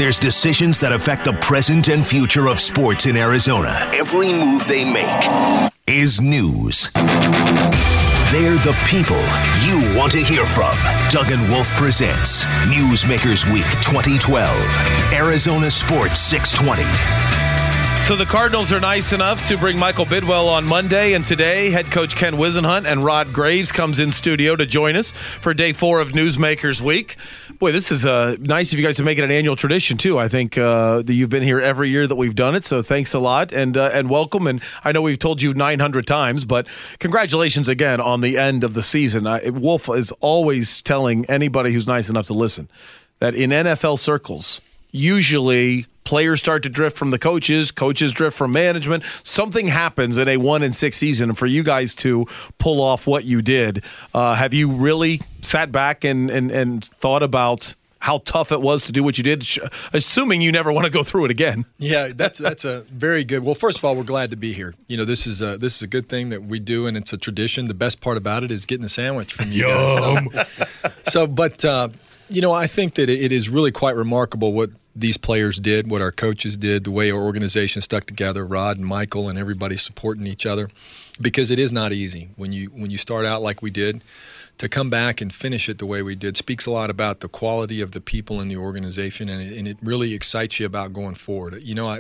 There's decisions that affect the present and future of sports in Arizona. Every move they make is news. They're the people you want to hear from. Doug and Wolf presents Newsmakers Week 2012. Arizona Sports 620. So the Cardinals are nice enough to bring Michael Bidwell on Monday, and today head coach Ken Whisenhunt and Rod Graves comes in studio to join us for day 4 of Newsmakers Week. Boy, this is nice of you guys to make it an annual tradition, too. I think that you've been here every year that we've done it, so thanks a lot and welcome. And I know we've told you 900 times, but congratulations again on the end of the season. Wolf is always telling anybody who's nice enough to listen that in NFL circles, usually players start to drift from the coaches drift from management. Something happens in a 1-6 season, and for you guys to pull off what you did, have you really sat back and thought about how tough it was to do what you did, assuming you never want to go through it again? Yeah, that's a very good. Well, first of all, we're glad to be here. You know, this is a good thing that we do, and it's a tradition. The best part about it is getting a sandwich from you guys. But I think that it is really quite remarkable what these players did, what our coaches did, the way our organization stuck together, Rod and Michael and everybody supporting each other, because it is not easy when you start out like we did. To come back and finish it the way we did speaks a lot about the quality of the people in the organization, and it really excites you about going forward.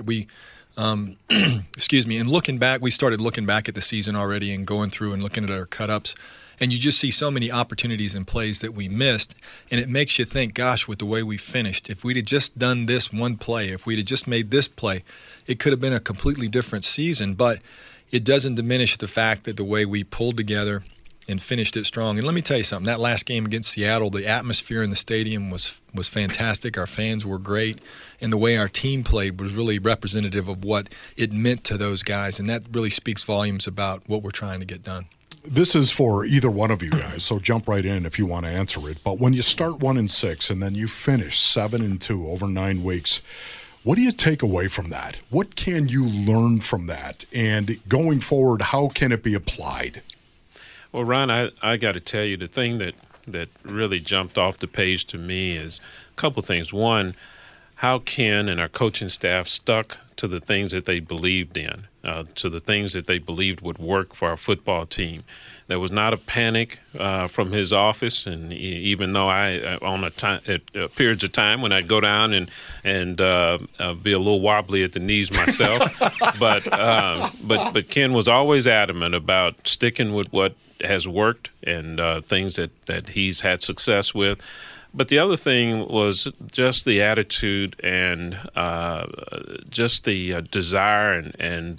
Excuse me, and looking back, we started looking back at the season already and going through and looking at our cut-ups. And you just see so many opportunities and plays that we missed, and it makes you think, gosh, with the way we finished, if we'd have just done this one play, if we'd have just made this play, it could have been a completely different season. But it doesn't diminish the fact that the way we pulled together and finished it strong. And let me tell you something, that last game against Seattle, the atmosphere in the stadium was fantastic. Our fans were great, and the way our team played was really representative of what it meant to those guys, and that really speaks volumes about what we're trying to get done. This is for either one of you guys, so jump right in if you want to answer it. But when you start 1-6 and then you finish 7-2 over 9 weeks, what do you take away from that? What can you learn from that? And going forward, how can it be applied? Well, Ron, I got to tell you, the thing that really jumped off the page to me is a couple things. One, how Ken and our coaching staff stuck to the things that they believed in, to the things that they believed would work for our football team. There was not a panic from his office, and even though at periods of time when I'd go down and be a little wobbly at the knees myself, but Ken was always adamant about sticking with what has worked and things that he's had success with. But the other thing was just the attitude and just the desire and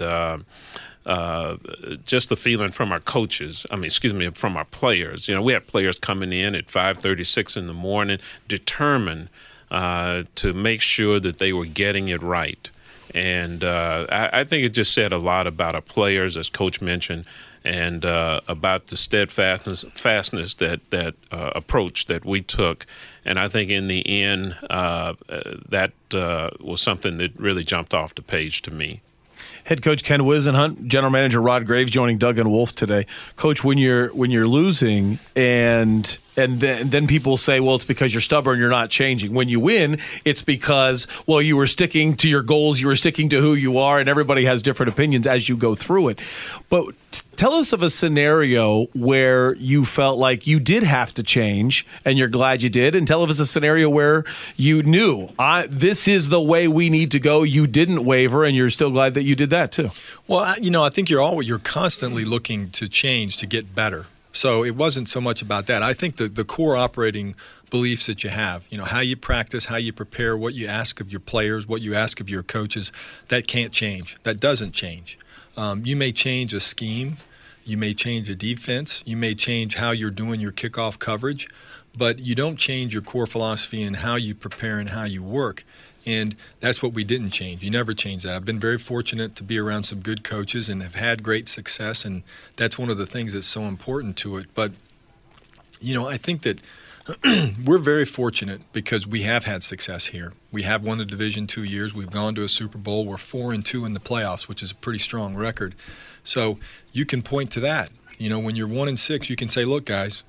just the feeling from our coaches. From our players. You know, we had players coming in at 5:36 in the morning, determined to make sure that they were getting it right. And I think it just said a lot about our players, as Coach mentioned, and about the steadfastness that approach that we took. And I think in the end, that was something that really jumped off the page to me. Head coach Ken Whisenhunt, general manager Rod Graves joining Doug and Wolf today. Coach, when you're losing and then people say, well, it's because you're stubborn, you're not changing. When you win, it's because, well, you were sticking to your goals, you were sticking to who you are, and everybody has different opinions as you go through it. But tell us of a scenario where you felt like you did have to change and you're glad you did, and tell us a scenario where you knew this is the way we need to go. You didn't waver, and you're still glad that you did that too. Well, I think you're constantly looking to change to get better. So it wasn't so much about that. I think the core operating beliefs that you have, how you practice, how you prepare, what you ask of your players, what you ask of your coaches, that can't change. That doesn't change. You may change a scheme. You may change a defense. You may change how you're doing your kickoff coverage, but you don't change your core philosophy and how you prepare and how you work. And that's what we didn't change. You never change that. I've been very fortunate to be around some good coaches and have had great success, and that's one of the things that's so important to it. But, I think that we're very fortunate because we have had success here. We have won the Division 2 years. We've gone to a Super Bowl. We're 4-2 in the playoffs, which is a pretty strong record. So you can point to that. When you're 1-6, you can say, look, guys,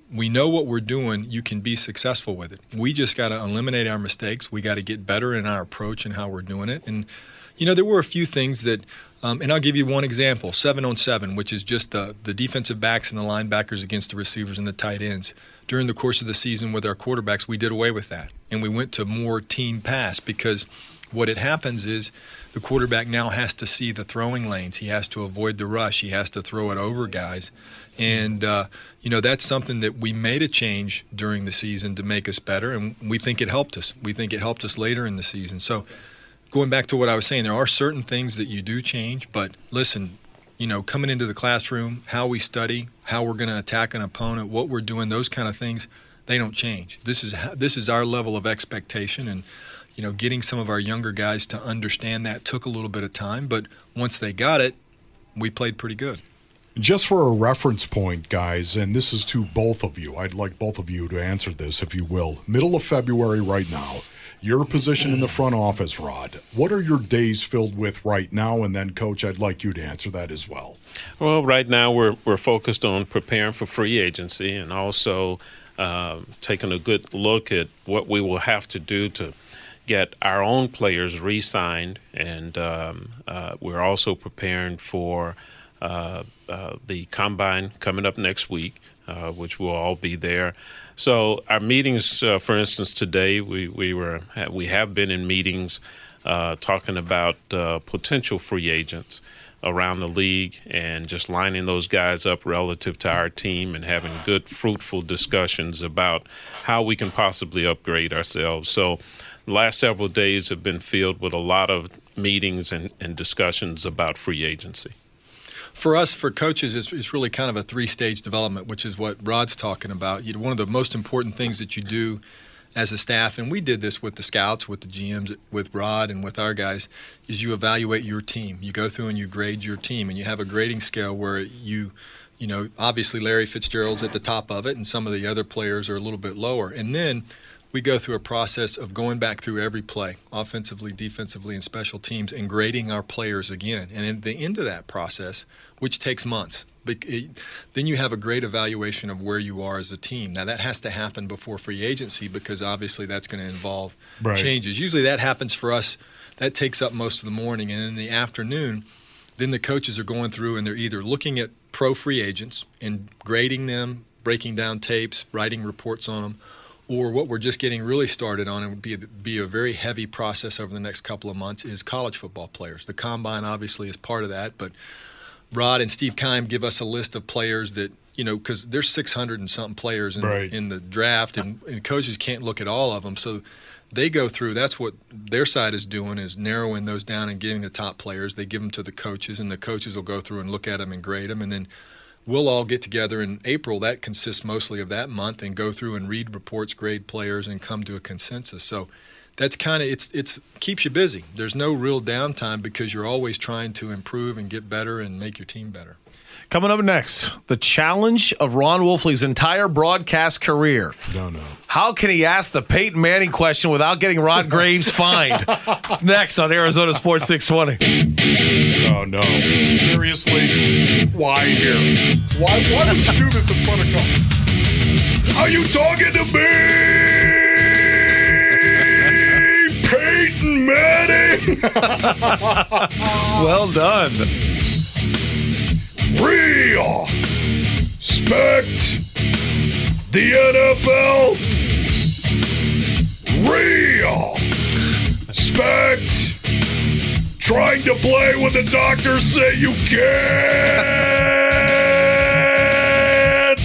we know what we're doing, you can be successful with it. We just got to eliminate our mistakes. We got to get better in our approach and how we're doing it. And, there were a few things that and I'll give you one example, 7-on-7, which is just the defensive backs and the linebackers against the receivers and the tight ends. During the course of the season with our quarterbacks, we did away with that, and we went to more team pass because what it happens is the quarterback now has to see the throwing lanes. He has to avoid the rush. He has to throw it over guys. And, that's something that we made a change during the season to make us better, and we think it helped us. We think it helped us later in the season. So going back to what I was saying, there are certain things that you do change, but listen, coming into the classroom, how we study, how we're going to attack an opponent, what we're doing, those kind of things, they don't change. This is our level of expectation, and getting some of our younger guys to understand that took a little bit of time, but once they got it, we played pretty good. Just for a reference point, guys, and this is to both of you, I'd like both of you to answer this, if you will. Middle of February right now, your position in the front office, Rod, what are your days filled with right now? And then, Coach, I'd like you to answer that as well. Well, right now we're focused on preparing for free agency and also taking a good look at what we will have to do to get our own players re-signed. And we're also preparing for the Combine coming up next week, which will all be there. So our meetings, for instance, today we have been in meetings talking about potential free agents around the league and just lining those guys up relative to our team and having good, fruitful discussions about how we can possibly upgrade ourselves. So the last several days have been filled with a lot of meetings and discussions about free agency. For us, for coaches, it's really kind of a three-stage development, which is what Rod's talking about. One of the most important things that you do as a staff, and we did this with the scouts, with the GMs, with Rod, and with our guys, is you evaluate your team. You go through and you grade your team, and you have a grading scale where you obviously Larry Fitzgerald's at the top of it, and some of the other players are a little bit lower. And then we go through a process of going back through every play, offensively, defensively, and special teams, and grading our players again. And at the end of that process, which takes months, then you have a great evaluation of where you are as a team. Now, that has to happen before free agency because obviously that's going to involve changes. Usually that happens for us. That takes up most of the morning. And in the afternoon, then the coaches are going through and they're either looking at pro free agents and grading them, breaking down tapes, writing reports on them, or what we're just getting really started on, and would be a very heavy process over the next couple of months, is college football players. The Combine obviously is part of that, but Rod and Steve Keim give us a list of players that, because there's 600 and something players in the draft, and coaches can't look at all of them. So they go through, that's what their side is doing, is narrowing those down and getting the top players. They give them to the coaches, and the coaches will go through and look at them and grade them, and then we'll all get together in April. That consists mostly of that month, and go through and read reports, grade players, and come to a consensus. So that's kind of it's keeps you busy. There's no real downtime because you're always trying to improve and get better and make your team better. Coming up next, the challenge of Ron Wolfley's entire broadcast career. No. How can he ask the Peyton Manning question without getting Rod Graves fined? It's next on Arizona Sports 620. Oh, no. Seriously? Why here? Why would you do this in front of coach? Are you talking to me? Peyton Manning? Well done. Respect the NFL. Respect trying to play when the doctors say you can't.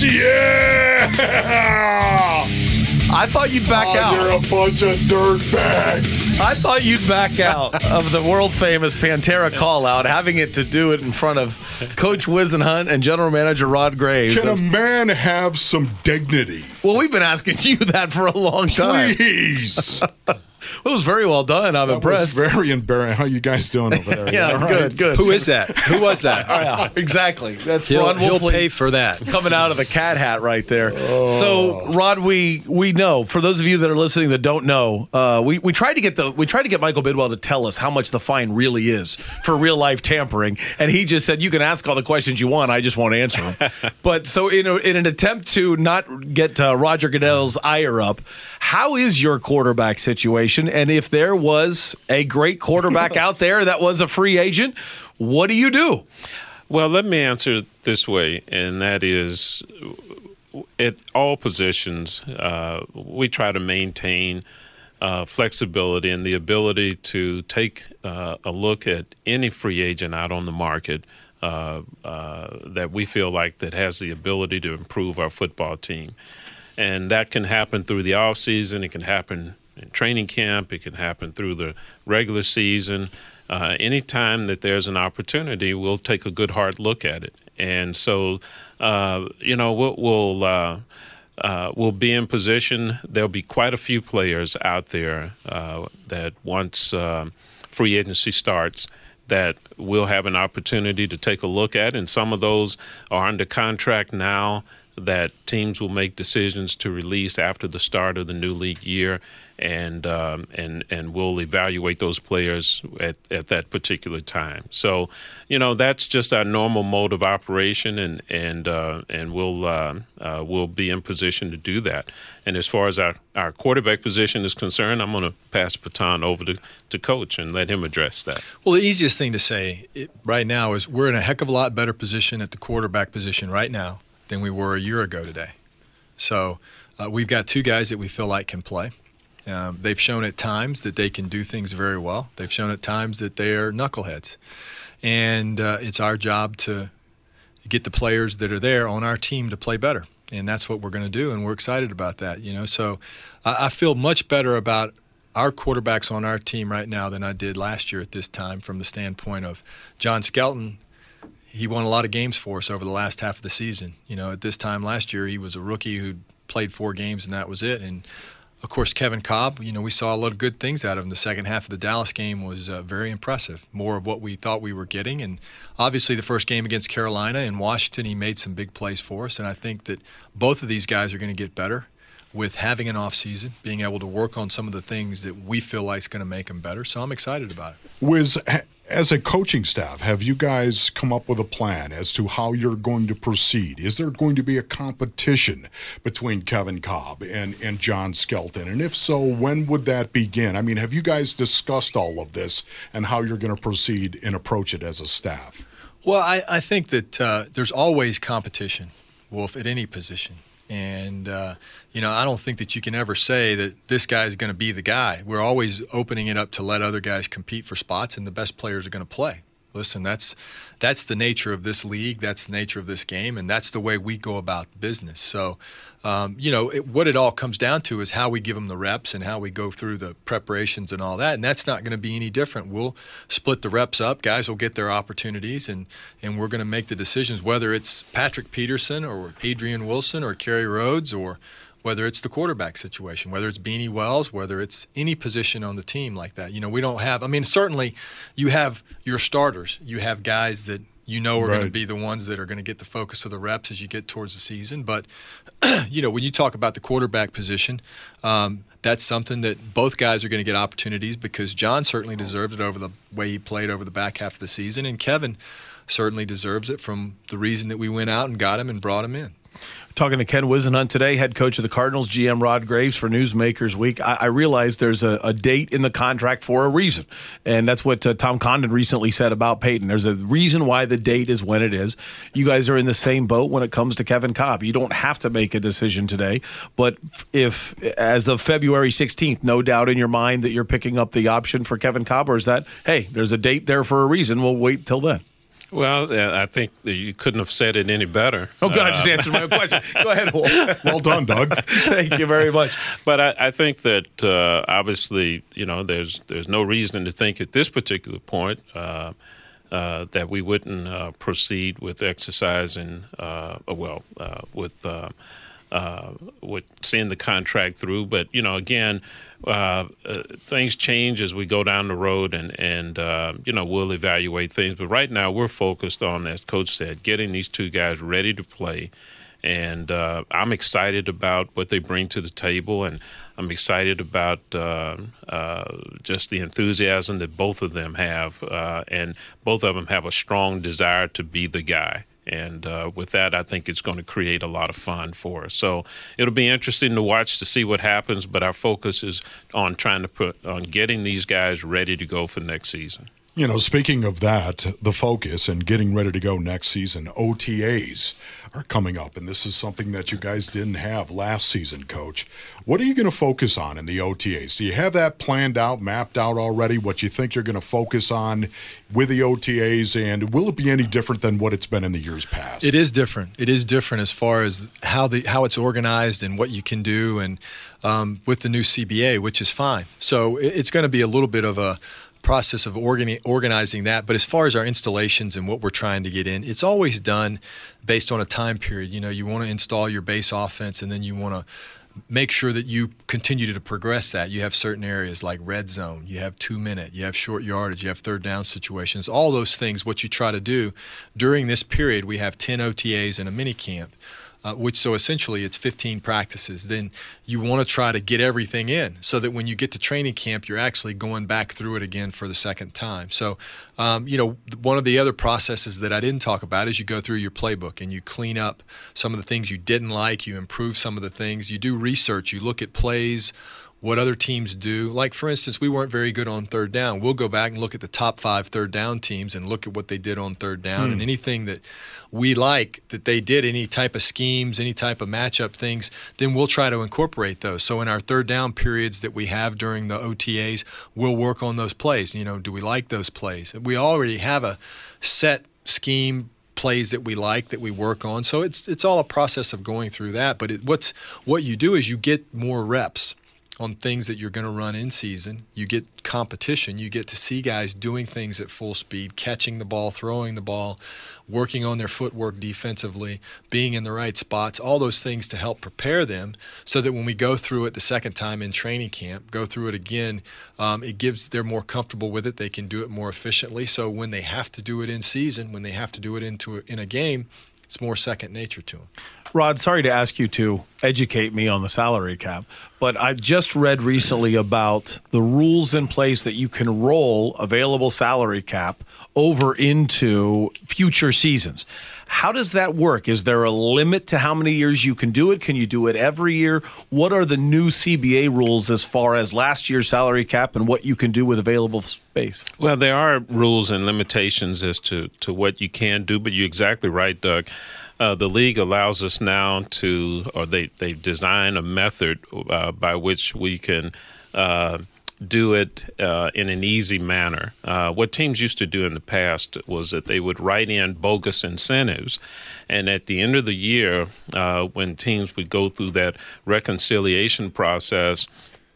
Yeah. I thought you'd back out. You're a bunch of dirtbags. I thought you'd back out of the world-famous Pantera call-out, having it to do it in front of Coach Whisenhunt and General Manager Rod Graves. Can a man have some dignity? Well, we've been asking you that for a long time. Please. It was very well done. I'm impressed. Very embarrassing. How you guys doing over there? Yeah, All right. good, good. Who is that? Who was that? Yeah, exactly. That's He'll Ron Wolfley pay for that. coming out of the cat hat right there. So, Rod, we know, for those of you that are listening that don't know, we tried to get Michael Bidwell to tell us how much the fine really is for real life tampering, and he just said, "You can ask all the questions you want. I just won't answer them." But so, in an attempt to not get Roger Goodell's ire up, how is your quarterback situation? And if there was a great quarterback out there that was a free agent, what do you do? Well, let me answer it this way, and that is, at all positions, we try to maintain flexibility and the ability to take a look at any free agent out on the market that we feel like that has the ability to improve our football team. And that can happen through the offseason. It can happen in training camp. It can happen through the regular season. Anytime that there's an opportunity, we'll take a good hard look at it. And so, we'll be in position. There'll be quite a few players out there that once free agency starts, that we'll have an opportunity to take a look at. And some of those are under contract now that teams will make decisions to release after the start of the new league year, and we'll evaluate those players at that particular time. So, that's just our normal mode of operation, and we'll be in position to do that. And as far as our quarterback position is concerned, I'm going to pass the baton over to Coach and let him address that. Well, the easiest thing to say right now is we're in a heck of a lot better position at the quarterback position right now than we were a year ago today. So we've got two guys that we feel like can play. They've shown at times that they can do things very well. They've shown at times that they are knuckleheads. And it's our job to get the players that are there on our team to play better. And that's what we're going to do, and we're excited about that. So I feel much better about our quarterbacks on our team right now than I did last year at this time, from the standpoint of John Skelton. He won a lot of games for us over the last half of the season. At this time last year, he was a rookie who played 4 games, and that was it. And, of course, Kevin Cobb, we saw a lot of good things out of him. The second half of the Dallas game was very impressive, more of what we thought we were getting. And obviously the first game against Carolina in Washington, he made some big plays for us. And I think that both of these guys are going to get better with having an off season, being able to work on some of the things that we feel like is going to make them better. So I'm excited about it. Wiz, as a coaching staff, have you guys come up with a plan as to how you're going to proceed? Is there going to be a competition between Kevin Cobb and John Skelton? And if so, when would that begin? I mean, have you guys discussed all of this and how you're going to proceed and approach it as a staff? Well, I think that there's always competition, Wolf, at any position. And, I don't think that you can ever say that this guy is going to be the guy. We're always opening it up to let other guys compete for spots, and the best players are going to play. Listen, that's the nature of this league. That's the nature of this game, and that's the way we go about business. So, what it all comes down to is how we give them the reps and how we go through the preparations and all that, and that's not going to be any different. We'll split the reps up. Guys will get their opportunities, and we're going to make the decisions, whether it's Patrick Peterson or Adrian Wilson or Kerry Rhodes, or whether it's the quarterback situation, whether it's Beanie Wells, whether it's any position on the team like that. We don't have – certainly you have your starters. You have guys that are going to be the ones that are going to get the focus of the reps as you get towards the season. But, when you talk about the quarterback position, that's something that both guys are going to get opportunities, because John certainly deserves it over the way he played over the back half of the season, and Kevin certainly deserves it from the reason that we went out and got him and brought him in. Talking to Ken Whisenhunt today, head coach of the Cardinals, GM Rod Graves for Newsmakers Week. I realize there's a date in the contract for a reason, and that's what Tom Condon recently said about Peyton. There's a reason why the date is when it is. You guys are in the same boat when it comes to Kevin Cobb. You don't have to make a decision today, but if, as of February 16th, no doubt in your mind that you're picking up the option for Kevin Cobb, or is that, hey, there's a date there for a reason, we'll wait till then? Well, I think that you couldn't have said it any better. Oh, God, I just answered my own question. Go ahead, Wolf. Well done, Doug. Thank you very much. But I think that obviously, there's no reason to think at this particular point that we wouldn't proceed with exercising, with with seeing the contract through. But, again, things change as we go down the road, and we'll evaluate things. But right now we're focused on, as Coach said, getting these two guys ready to play. And I'm excited about what they bring to the table, and I'm excited about just the enthusiasm that both of them have, and both of them have a strong desire to be the guy. And with that, I think it's going to create a lot of fun for us. So it'll be interesting to watch to see what happens, but our focus is on getting these guys ready to go for next season. Speaking of that, the focus and getting ready to go next season, OTAs are coming up, and this is something that you guys didn't have last season, Coach. What are you going to focus on in the OTAs? Do you have that planned out, mapped out already, what you think you're going to focus on with the OTAs, and will it be any different than what it's been in the years past? It is different. It is different as far as how it's organized and what you can do, and with the new CBA, which is fine. So it's going to be a little bit of a process of organizing that. But as far as our installations and what we're trying to get in, it's always done based on a time period. You want to install your base offense, and then you want to make sure that you continue to progress that. You have certain areas like red zone, you have 2-minute, you have short yardage, you have third down situations, all those things. What you try to do during this period, we have 10 OTAs and a mini camp. So essentially it's 15 practices. Then you want to try to get everything in so that when you get to training camp, you're actually going back through it again for the second time. So, one of the other processes that I didn't talk about is you go through your playbook and you clean up some of the things you didn't like, you improve some of the things, you do research, you look at plays, what other teams do. Like, for instance, we weren't very good on third down. We'll go back and look at the top 5 third down teams and look at what they did on third down. And anything that we like that they did, any type of schemes, any type of matchup things, then we'll try to incorporate those. So in our third down periods that we have during the OTAs, we'll work on those plays. Do we like those plays? We already have a set scheme, plays that we like, that we work on. So it's all a process of going through that. But what you do is you get more reps on things that you're going to run in season. You get competition. You get to see guys doing things at full speed, catching the ball, throwing the ball, working on their footwork defensively, being in the right spots, all those things to help prepare them so that when we go through it the second time in training camp, go through it again, they're more comfortable with it. They can do it more efficiently. So when they have to do it in season, when they have to do it in a game, it's more second nature to them. Rod, sorry to ask you to educate me on the salary cap, but I just read recently about the rules in place that you can roll available salary cap over into future seasons. How does that work? Is there a limit to how many years you can do it? Can you do it every year? What are the new CBA rules as far as last year's salary cap and what you can do with available space? Well, there are rules and limitations as to what you can do, but you're exactly right, Doug. The league allows us now they've designed a method by which we can do it in an easy manner. What teams used to do in the past was that they would write in bogus incentives, and at the end of the year, when teams would go through that reconciliation process,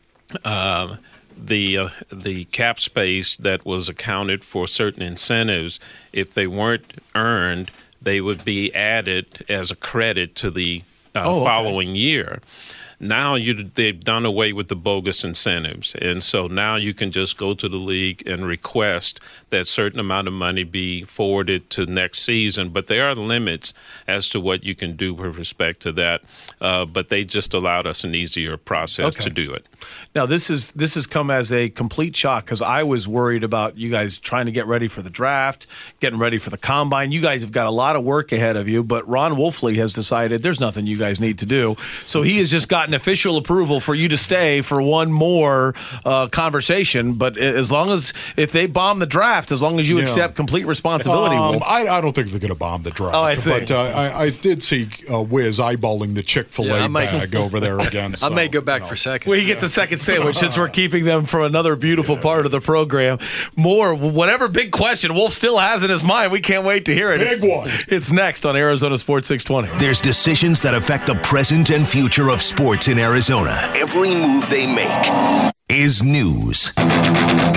the cap space that was accounted for certain incentives, if they weren't earned, they would be added as a credit to the following year. Now they've done away with the bogus incentives, and so now you can just go to the league and request that certain amount of money be forwarded to next season. But there are limits as to what you can do with respect to that. But they just allowed us an easier process to do it. Now this has come as a complete shock because I was worried about you guys trying to get ready for the draft, getting ready for the combine. You guys have got a lot of work ahead of you, but Ron Wolfley has decided there's nothing you guys need to do. So he has just gotten official approval for you to stay for one more conversation. But as long as if they bomb the draft, as long as you accept complete responsibility. I don't think they're going to bomb the draft. Oh, I see. But I did see Wiz eyeballing the Chick-fil-A bag over there again. I may go back for seconds. Well, he gets a second sandwich since we're keeping them for another beautiful part of the program. Whatever big question Wolf still has in his mind, we can't wait to hear it. Big one. It's next on Arizona Sports 620. There's decisions that affect the present and future of sports in Arizona. Every move they make is news.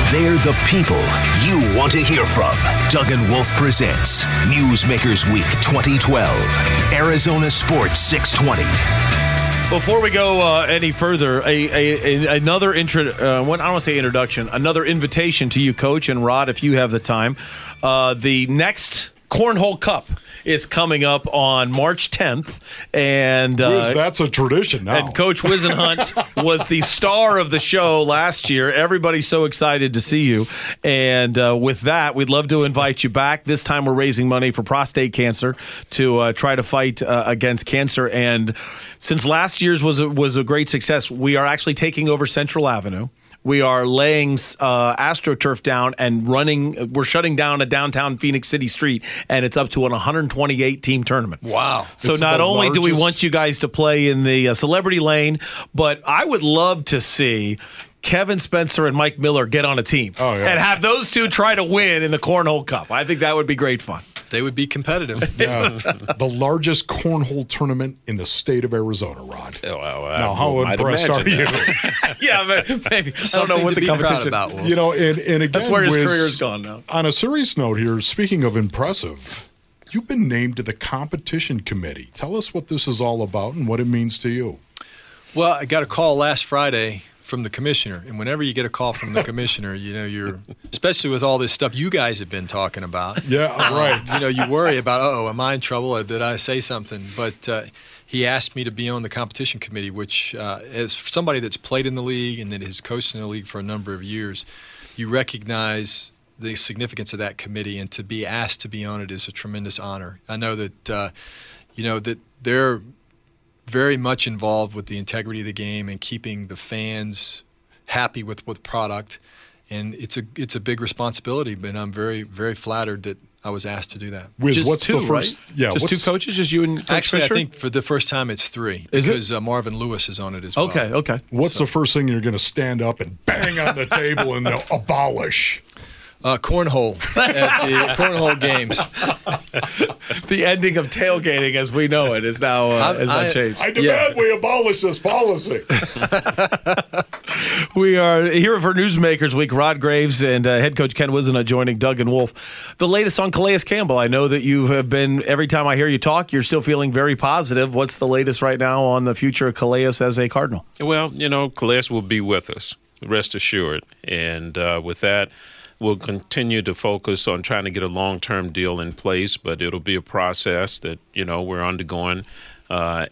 They're the people you want to hear from. Doug and Wolf presents Newsmakers Week 2012. Arizona Sports 620. Before we go any further, another I don't want to say introduction, another invitation to you, Coach and Rod, if you have the time. The next Cornhole Cup is coming up on March 10th, and that's a tradition now. And Coach Whisenhunt was the star of the show last year. Everybody's so excited to see you, and with that, we'd love to invite you back. This time, we're raising money for prostate cancer to try to fight against cancer. And since last year's was a great success, we are actually taking over Central Avenue. We are laying AstroTurf down and running. We're shutting down a downtown Phoenix City street, and it's up to an 128-team tournament. Wow. So not only do we want you guys to play in the Celebrity Lane, but I would love to see Kevin Spencer and Mike Miller get on a team and have those two try to win in the Cornhole Cup. I think that would be great fun. They would be competitive. Yeah. The largest cornhole tournament in the state of Arizona, Rod. Now, how impressed are you? Yeah, but maybe. I don't Something know what to the be competition proud about. You know, and again, That's where his career's gone now. On a serious note here, speaking of impressive, you've been named to the competition committee. Tell us what this is all about and what it means to you. Well, I got a call last Friday from the commissioner, and whenever you get a call from the commissioner, you know, you're, especially with all this stuff you guys have been talking about. Yeah, right. You know, you worry about, am I in trouble? Did I say something? But he asked me to be on the competition committee, which as somebody that's played in the league and that has coached in the league for a number of years, you recognize the significance of that committee, and to be asked to be on it is a tremendous honor. I know that, that they're very much involved with the integrity of the game and keeping the fans happy with product, and it's a big responsibility. But I'm very, very flattered that I was asked to do that. Wiz, Just what's two, the first? right? Yeah, just two coaches, just you and Coach Actually, Fisher? I think for the first time it's three, Is it? because Marvin Lewis is on it as well. Okay. What's the first thing you're going to stand up and bang on the table and abolish? Cornhole at the cornhole games. The ending of tailgating, as we know it, is now has not changed. I demand we abolish this policy. We are here for Newsmakers Week. Rod Graves and head coach Ken Whisenhunt joining Doug and Wolf. The latest on Calais Campbell. I know that you have been, every time I hear you talk, you're still feeling very positive. What's the latest right now on the future of Calais as a Cardinal? Well, Calais will be with us, rest assured. And with that, we'll continue to focus on trying to get a long-term deal in place, but it'll be a process that, we're undergoing. But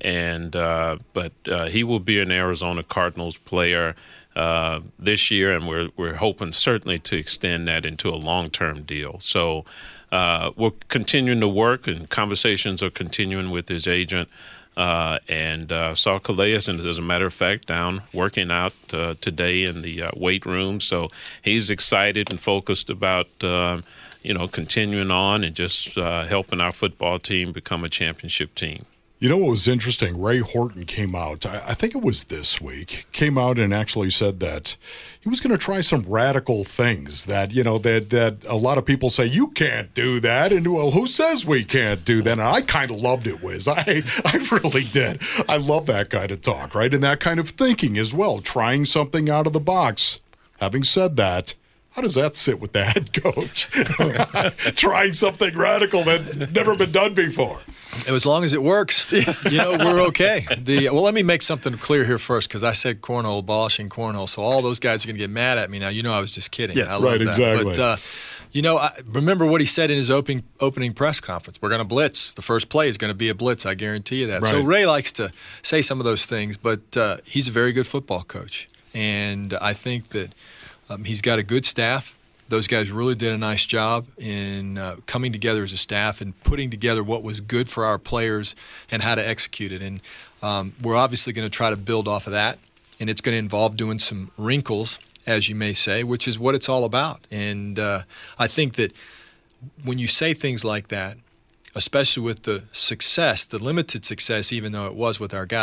he will be an Arizona Cardinals player this year, and we're hoping certainly to extend that into a long-term deal. So we're continuing to work, and conversations are continuing with his agent. And saw Calais, and as a matter of fact, down working out today in the weight room. So he's excited and focused about, continuing on and just helping our football team become a championship team. You know what was interesting? Ray Horton came out, I think it was this week, came out and actually said that he was going to try some radical things that, that a lot of people say, you can't do that. And, well, who says we can't do that? And I kind of loved it, Wiz. I really did. I love that kind of talk, right? And that kind of thinking as well, trying something out of the box. Having said that, how does that sit with the head coach? Trying something radical that's never been done before. As long as it works, we're okay. Let me make something clear here first, because I said cornhole, abolishing cornhole, so all those guys are going to get mad at me now. I was just kidding. Yes, I love right, that. exactly. But, I remember what he said in his opening press conference. We're going to blitz. The first play is going to be a blitz. I guarantee you that. Right. So Ray likes to say some of those things, but he's a very good football coach, and I think that he's got a good staff. Those guys really did a nice job in coming together as a staff and putting together what was good for our players and how to execute it. And we're obviously going to try to build off of that, and it's going to involve doing some wrinkles, as you may say, which is what it's all about. And I think that when you say things like that, especially with the success, the limited success, even though it was with our guys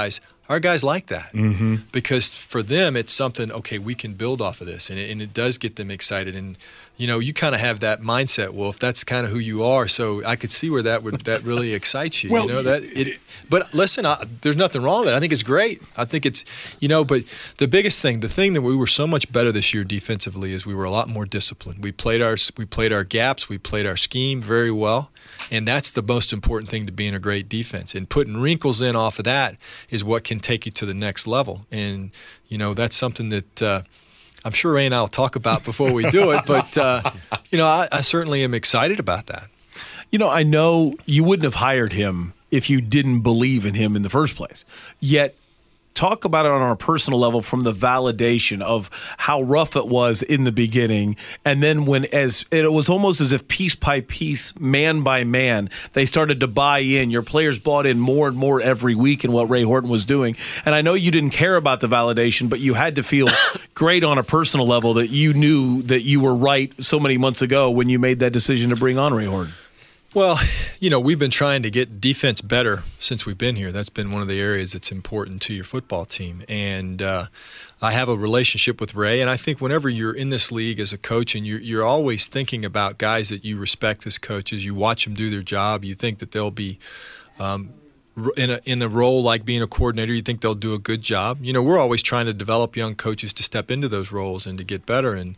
Our guys like that because for them it's something, okay, we can build off of this, and it does get them excited. And you kind of have that mindset, Wolf. That's kind of who you are. So I could see where that really excites you. Well, But listen, there's nothing wrong with it. I think it's great. I think it's, but the biggest thing, the thing that we were so much better this year defensively is we were a lot more disciplined. We played our gaps, we played our scheme very well, and that's the most important thing to being a great defense. And putting wrinkles in off of that is what can take you to the next level. And that's something that I'm sure Ray and I will talk about before we do it. But I certainly am excited about that. I know you wouldn't have hired him if you didn't believe in him in the first place. Yet, talk about it on a personal level from the validation of how rough it was in the beginning. And then it was almost as if piece by piece, man by man, they started to buy in. Your players bought in more and more every week in what Ray Horton was doing. And I know you didn't care about the validation, but you had to feel great on a personal level that you knew that you were right so many months ago when you made that decision to bring on Ray Horton. Well, we've been trying to get defense better since we've been here. That's been one of the areas that's important to your football team. And I have a relationship with Ray, and I think whenever you're in this league as a coach and you're always thinking about guys that you respect as coaches, you watch them do their job, you think that they'll be in a role like being a coordinator, you think they'll do a good job. We're always trying to develop young coaches to step into those roles and to get better. And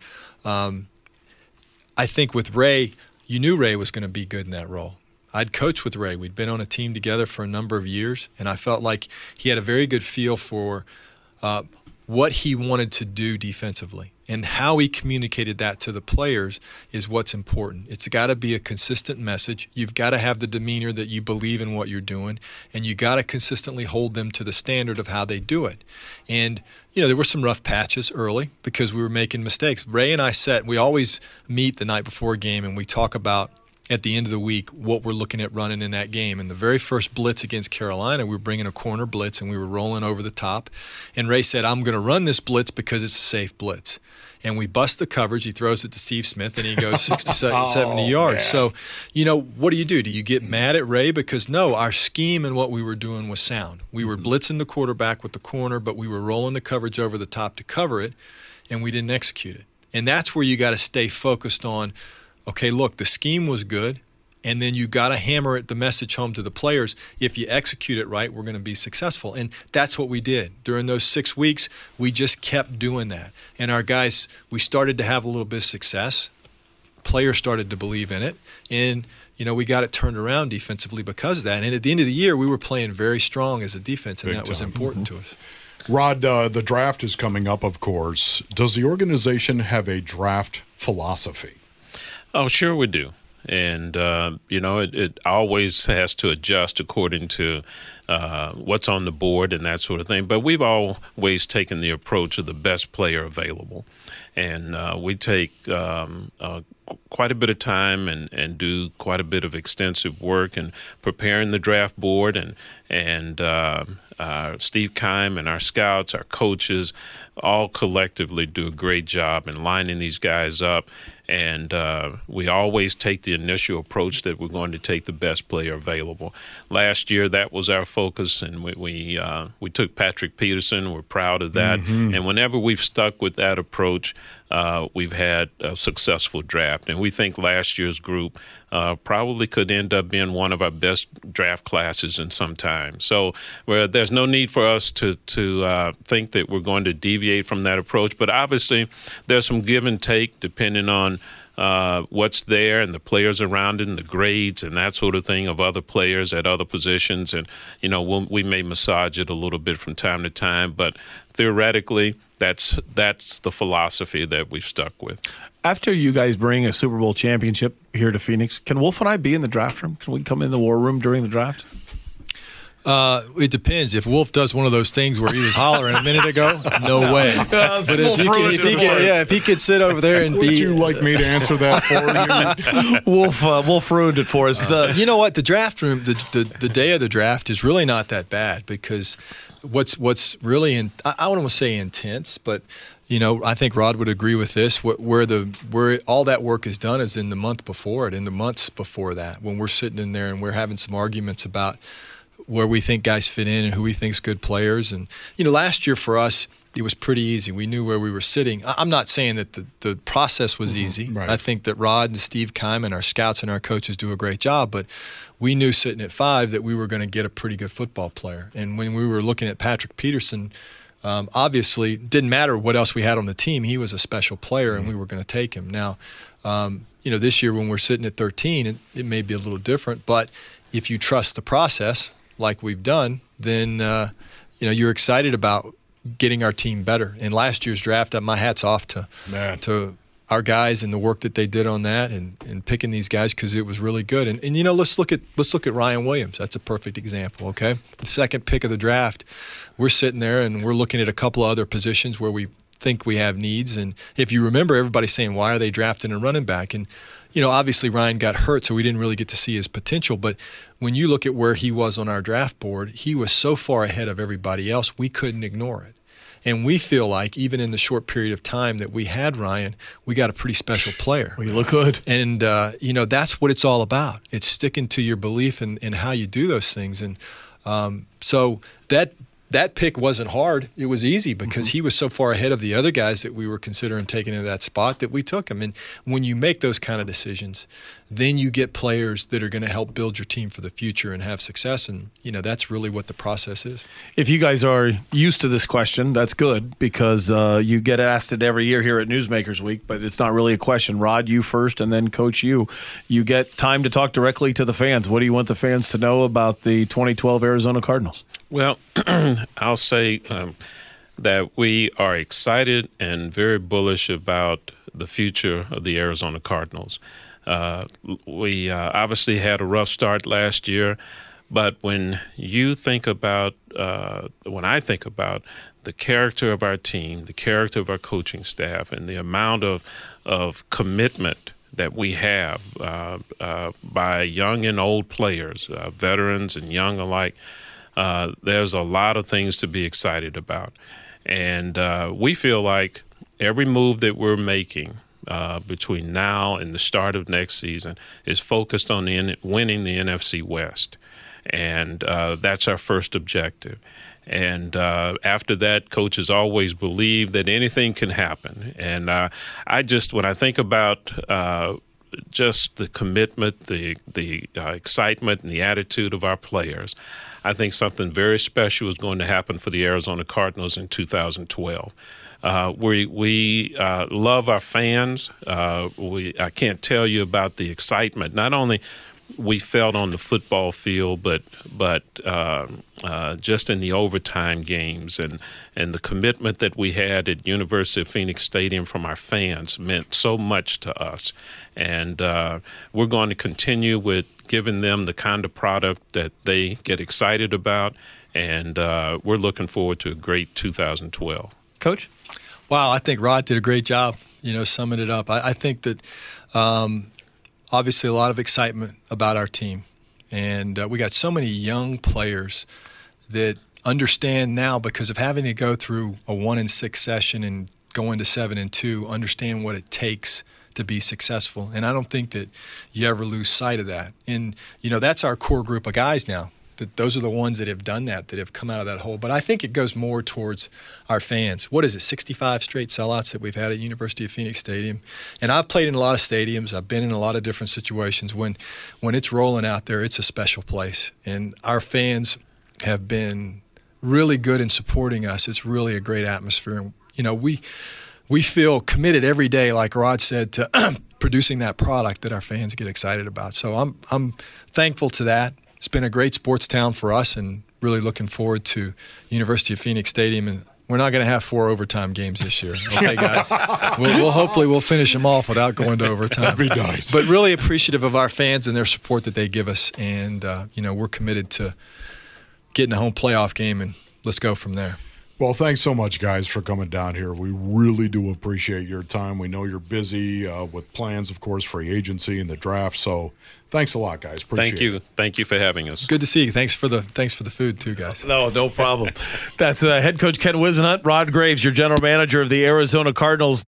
I think with Ray, you knew Ray was going to be good in that role. I'd coached with Ray. We'd been on a team together for a number of years, and I felt like he had a very good feel for what he wanted to do defensively. And how he communicated that to the players is what's important. It's got to be a consistent message. You've got to have the demeanor that you believe in what you're doing, and you got to consistently hold them to the standard of how they do it. And there were some rough patches early because we were making mistakes. Ray and I we always meet the night before a game, and we talk about at the end of the week what we're looking at running in that game. And the very first blitz against Carolina, we were bringing a corner blitz, and we were rolling over the top. And Ray said, I'm going to run this blitz because it's a safe blitz. And we bust the coverage. He throws it to Steve Smith, and he goes 60, 70 yards. Man. So, what do? Do you get mad at Ray? Because, no, our scheme and what we were doing was sound. We were blitzing the quarterback with the corner, but we were rolling the coverage over the top to cover it, and we didn't execute it. And that's where you got to stay focused on, okay, look, the scheme was good, and then you got to hammer the message home to the players. If you execute it right, we're going to be successful. And that's what we did. During those 6 weeks, we just kept doing that. And our guys, we started to have a little bit of success. Players started to believe in it. And, we got it turned around defensively because of that. And at the end of the year, we were playing very strong as a defense, and that was important to us. Rod, the draft is coming up, of course. Does the organization have a draft philosophy? Oh, sure we do. And, it always has to adjust according to what's on the board and that sort of thing. But we've always taken the approach of the best player available. And we take quite a bit of time and do quite a bit of extensive work in preparing the draft board. And Steve Keim and our scouts, our coaches, all collectively do a great job in lining these guys up. And we always take the initial approach that we're going to take the best player available. Last year, that was our focus, and we took Patrick Peterson. We're proud of that. Mm-hmm. And whenever we've stuck with that approach, we've had a successful draft. And we think last year's group probably could end up being one of our best draft classes in some time. So there's no need for us to think that we're going to deviate from that approach. But obviously, there's some give and take depending on what's there and the players around it and the grades and that sort of thing of other players at other positions. And, we may massage it a little bit from time to time. But theoretically, that's the philosophy that we've stuck with. After you guys bring a Super Bowl championship here to Phoenix, can Wolf and I be in the draft room? Can we come in the war room during the draft? It depends. If Wolf does one of those things where he was hollering a minute ago, no way. But if he could sit over there and Would you like me to answer that for you? Wolf ruined it for us. You know what? The draft room, the day of the draft is really not that bad because what's really I don't want to say intense, but I think Rod would agree with this. Where all that work is done is in the month before it, in the months before that, when we're sitting in there and we're having some arguments about where we think guys fit in and who we think's good players. And, last year for us, it was pretty easy. We knew where we were sitting. I'm not saying that the process was easy. Right. I think that Rod and Steve Keim and our scouts and our coaches do a great job, but we knew sitting at 5 that we were going to get a pretty good football player. And when we were looking at Patrick Peterson, obviously didn't matter what else we had on the team. He was a special player, and we were going to take him. Now, this year when we're sitting at 13, it may be a little different, but if you trust the process like we've done, then you're excited about getting our team better. In last year's draft, my hat's off to our guys and the work that they did on that and picking these guys because it was really good. And let's look at Ryan Williams. That's a perfect example. Okay, the second pick of the draft, we're sitting there and we're looking at a couple of other positions where we think we have needs. And if you remember, everybody's saying, why are they drafting a running back? And obviously Ryan got hurt, so we didn't really get to see his potential. But when you look at where he was on our draft board, he was so far ahead of everybody else, we couldn't ignore it. And we feel like even in the short period of time that we had Ryan, we got a pretty special player. Well, you look good. And, that's what it's all about. It's sticking to your belief in how you do those things. And so that pick wasn't hard. It was easy because he was so far ahead of the other guys that we were considering taking into that spot that we took him. And when you make those kind of decisions, then you get players that are going to help build your team for the future and have success. And, that's really what the process is. If you guys are used to this question, that's good because you get asked it every year here at Newsmakers Week, but it's not really a question. Rod, you first, and then Coach, you get time to talk directly to the fans. What do you want the fans to know about the 2012 Arizona Cardinals? Well, I'll say that we are excited and very bullish about the future of the Arizona Cardinals. We obviously had a rough start last year, but when I think about the character of our team, the character of our coaching staff, and the amount of commitment that we have by young and old players, veterans and young alike, there's a lot of things to be excited about. And we feel like every move that we're making between now and the start of next season is focused on winning the NFC West. And that's our first objective. And after that, coaches always believe that anything can happen. And when I think about just the commitment, the excitement, and the attitude of our players, I think something very special is going to happen for the Arizona Cardinals in 2012. We love our fans. I can't tell you about the excitement. Not only we felt on the football field, but just in the overtime games and the commitment that we had at University of Phoenix Stadium from our fans meant so much to us. And we're going to continue with giving them the kind of product that they get excited about, and we're looking forward to a great 2012. Coach? Wow, I think Rod did a great job, summing it up. I think that obviously a lot of excitement about our team. And we got so many young players that understand now because of having to go through a 1-6 session and go into 7-2, understand what it takes to be successful. And I don't think that you ever lose sight of that. And, that's our core group of guys now. Those are the ones that have done that have come out of that hole. But I think it goes more towards our fans. What is it, 65 straight sellouts that we've had at University of Phoenix Stadium? And I've played in a lot of stadiums. I've been in a lot of different situations. When it's rolling out there, it's a special place. And our fans have been really good in supporting us. It's really a great atmosphere. And, we feel committed every day, like Rod said, to producing that product that our fans get excited about. So I'm thankful to that. It's been a great sports town for us, and really looking forward to University of Phoenix Stadium. And we're not going to have 4 overtime games this year. Okay, guys? We'll finish them off without going to overtime. That'd be nice. But really appreciative of our fans and their support that they give us. And, we're committed to getting a home playoff game, and let's go from there. Well, thanks so much, guys, for coming down here. We really do appreciate your time. We know you're busy with plans, of course, free agency and the draft. So thanks a lot, guys. Appreciate it. Thank you for having us. Good to see you. Thanks for the food, too, guys. No problem. That's head coach Ken Whisenhunt, Rod Graves, your general manager of the Arizona Cardinals.